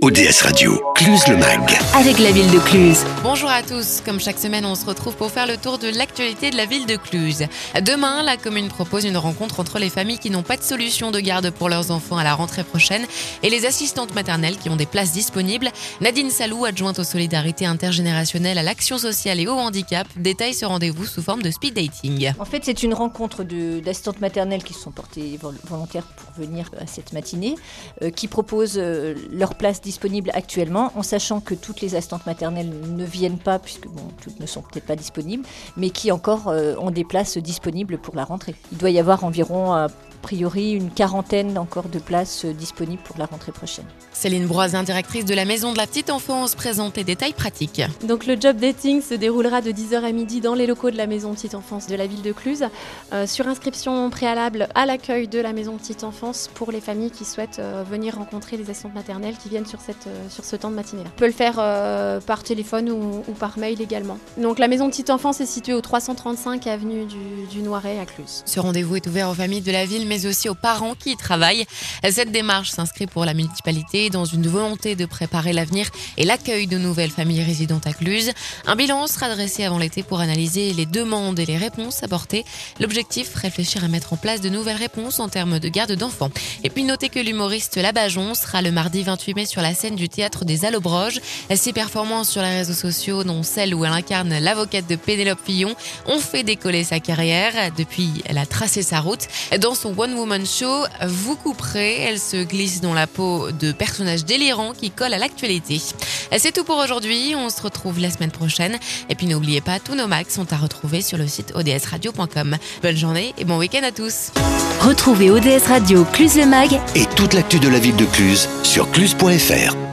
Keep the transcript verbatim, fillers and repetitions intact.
O D S Radio, Cluse le Mag. Avec la ville de Cluse. Bonjour à tous, comme chaque semaine on se retrouve pour faire le tour de l'actualité de la ville de Cluse. Demain, la commune propose une rencontre entre les familles qui n'ont pas de solution de garde pour leurs enfants à la rentrée prochaine et les assistantes maternelles qui ont des places disponibles. Nadine Salou, adjointe aux solidarités intergénérationnelles, à l'action sociale et au handicap, détaille ce rendez-vous sous forme de speed dating. En fait, c'est une rencontre de, d'assistantes maternelles qui se sont portées volontaires pour venir à cette matinée, euh, qui proposent euh, leur place disponible actuellement, en sachant que toutes les assistantes maternelles ne viennent pas, puisque bon, toutes ne sont peut-être pas disponibles, mais qui encore euh, ont des places disponibles pour la rentrée. Il doit y avoir environ, a priori, une quarantaine encore de places disponibles pour la rentrée prochaine. Céline Broisin, directrice de la Maison de la Petite Enfance, présente les détails pratiques. Donc le job dating se déroulera de dix heures à midi dans les locaux de la Maison Petite Enfance de la ville de Cluse, euh, sur inscription préalable à l'accueil de la Maison Petite Enfance pour les familles qui souhaitent euh, venir rencontrer les assistantes maternelles qui viennent sur, cette, euh, sur ce temps de matinée-là. On peut le faire euh, par téléphone ou, ou par mail également. Donc la Maison Petite Enfance est située au trois cent trente-cinq avenue du, du Noiret à Cluse. Ce rendez-vous est ouvert aux familles de la ville mais aussi aux parents qui y travaillent. Cette démarche s'inscrit pour la municipalité dans une volonté de préparer l'avenir et l'accueil de nouvelles familles résidentes à Cluse. Un bilan sera dressé avant l'été pour analyser les demandes et les réponses apportées. L'objectif, réfléchir à mettre en place de nouvelles réponses en termes de garde d'enfants. Et puis notez que l'humoriste Labajon sera le mardi vingt-huit mai sur la scène du théâtre des Allobroges. Ses performances sur les réseaux sociaux, dont celle où elle incarne l'avocate de Pénélope Fillon, ont fait décoller sa carrière. Depuis, elle a tracé sa route. Dans son One Woman Show, vous couperez, elle se glisse dans la peau de personnages délirants qui collent à l'actualité. C'est tout pour aujourd'hui, on se retrouve la semaine prochaine. Et puis n'oubliez pas, tous nos mags sont à retrouver sur le site o d s radio point com. Bonne journée et bon week-end à tous. Retrouvez O D S Radio Cluse le Mag Et toute l'actu de la ville de Cluse sur cluse point f r.